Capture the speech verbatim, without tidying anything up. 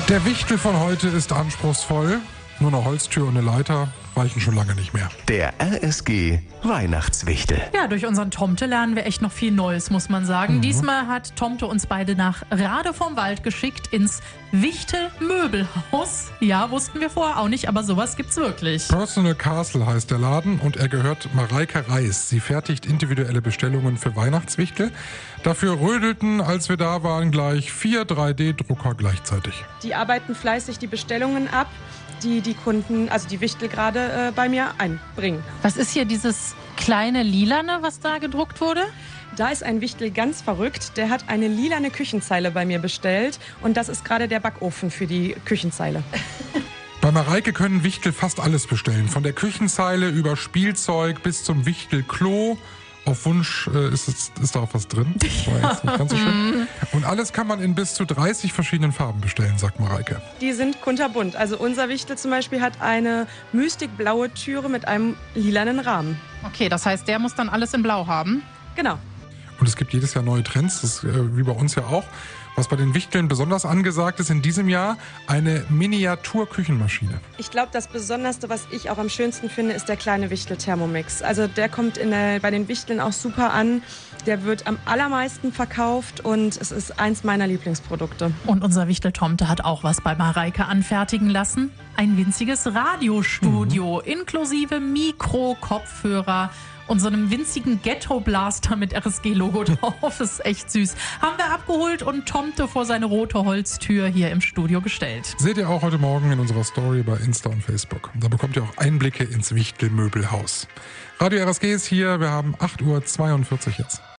Der Wichtel von heute ist anspruchsvoll. Nur eine Holztür und eine Leiter reichen schon lange nicht mehr. Der R S G Weihnachtswichtel. Ja, durch unseren Tomte lernen wir echt noch viel Neues, muss man sagen. Mhm. Diesmal hat Tomte uns beide nach Rade vom Wald geschickt ins Wichtel-Möbelhaus. Ja, wussten wir vorher auch nicht, aber sowas gibt's wirklich. Personal Castle heißt der Laden und er gehört Mareike Reis. Sie fertigt individuelle Bestellungen für Weihnachtswichtel. Dafür rödelten, als wir da waren, gleich vier drei D Drucker gleichzeitig. Die arbeiten fleißig die Bestellungen ab, die die Kunden, also die Wichtel gerade äh, bei mir einbringen. Was ist hier dieses kleine Lilane, was da gedruckt wurde? Da ist ein Wichtel ganz verrückt. Der hat eine lilane Küchenzeile bei mir bestellt und das ist gerade der Backofen für die Küchenzeile. Bei Mareike können Wichtel fast alles bestellen. Von der Küchenzeile über Spielzeug bis zum Wichtel-Klo. Auf Wunsch äh, ist, es, ist da auch was drin. Das war jetzt nicht ganz so schön. Und alles kann man in bis zu dreißig verschiedenen Farben bestellen, sagt Mareike. Die sind kunterbunt. Also unser Wichtel zum Beispiel hat eine mystikblaue Türe mit einem lilanen Rahmen. Okay, das heißt, der muss dann alles in Blau haben? Genau. Und es gibt jedes Jahr neue Trends, das ist äh, wie bei uns ja auch. Was bei den Wichteln besonders angesagt ist in diesem Jahr, eine Miniatur-Küchenmaschine. Ich glaube, das Besonderste, was ich auch am schönsten finde, ist der kleine Wichtel-Thermomix. Also der kommt in der, bei den Wichteln auch super an. Der wird am allermeisten verkauft und es ist eins meiner Lieblingsprodukte. Und unser Wichtel-Tomte hat auch was bei Mareike anfertigen lassen. Ein winziges Radiostudio, mhm. inklusive Mikro, Kopfhörer und so einem winzigen Ghetto-Blaster mit R S G-Logo drauf. Das ist echt süß. Haben wir abgeholt und Tomte vor seine rote Holztür hier im Studio gestellt. Seht ihr auch heute Morgen in unserer Story bei Insta und Facebook. Da bekommt ihr auch Einblicke ins Wichtel-Möbelhaus. Radio R S G ist hier, wir haben acht Uhr zweiundvierzig jetzt.